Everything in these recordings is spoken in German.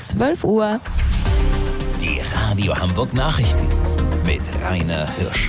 12 Uhr. Die Radio Hamburg Nachrichten mit Rainer Hirsch.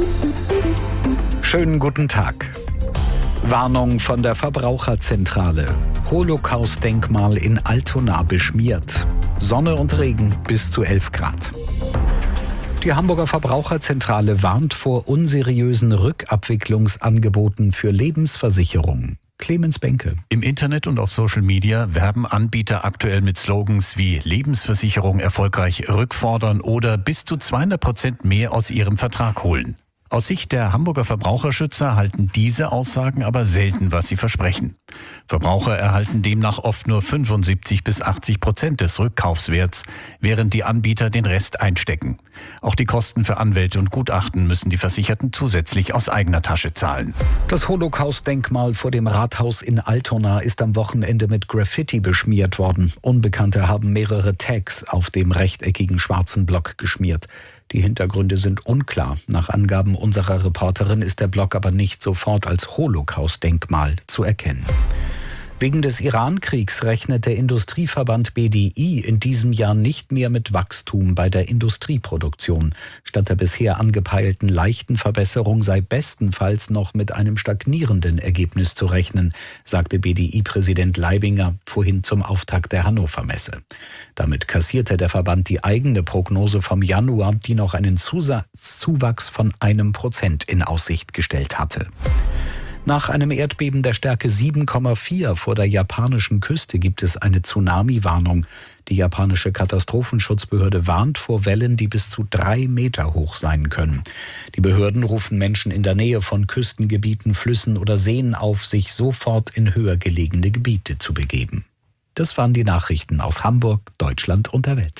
Schönen guten Tag. Warnung von der Verbraucherzentrale. Holocaust-Denkmal in Altona beschmiert. Sonne und Regen bis zu 11 Grad. Die Hamburger Verbraucherzentrale warnt vor unseriösen Rückabwicklungsangeboten für Lebensversicherungen. Clemens Benke. Im Internet und auf Social Media werben Anbieter aktuell mit Slogans wie Lebensversicherung erfolgreich rückfordern oder bis zu 200% mehr aus ihrem Vertrag holen. Aus Sicht der Hamburger Verbraucherschützer halten diese Aussagen aber selten, was sie versprechen. Verbraucher erhalten demnach oft nur 75-80% des Rückkaufswerts, während die Anbieter den Rest einstecken. Auch die Kosten für Anwälte und Gutachten müssen die Versicherten zusätzlich aus eigener Tasche zahlen. Das Holocaust-Denkmal vor dem Rathaus in Altona ist am Wochenende mit Graffiti beschmiert worden. Unbekannte haben mehrere Tags auf dem rechteckigen schwarzen Block geschmiert. Die Hintergründe sind unklar. Nach Angaben unserer Reporterin ist der Block aber nicht sofort als Holocaust-Denkmal zu erkennen. Wegen des Iran-Kriegs rechnet der Industrieverband BDI in diesem Jahr nicht mehr mit Wachstum bei der Industrieproduktion. Statt der bisher angepeilten leichten Verbesserung sei bestenfalls noch mit einem stagnierenden Ergebnis zu rechnen, sagte BDI-Präsident Leibinger vorhin zum Auftakt der Hannover-Messe. Damit kassierte der Verband die eigene Prognose vom Januar, die noch einen Zuwachs von 1% in Aussicht gestellt hatte. Nach einem Erdbeben der Stärke 7,4 vor der japanischen Küste gibt es eine Tsunami-Warnung. Die japanische Katastrophenschutzbehörde warnt vor Wellen, die bis zu 3 Meter hoch sein können. Die Behörden rufen Menschen in der Nähe von Küstengebieten, Flüssen oder Seen auf, sich sofort in höher gelegene Gebiete zu begeben. Das waren die Nachrichten aus Hamburg, Deutschland und der Welt.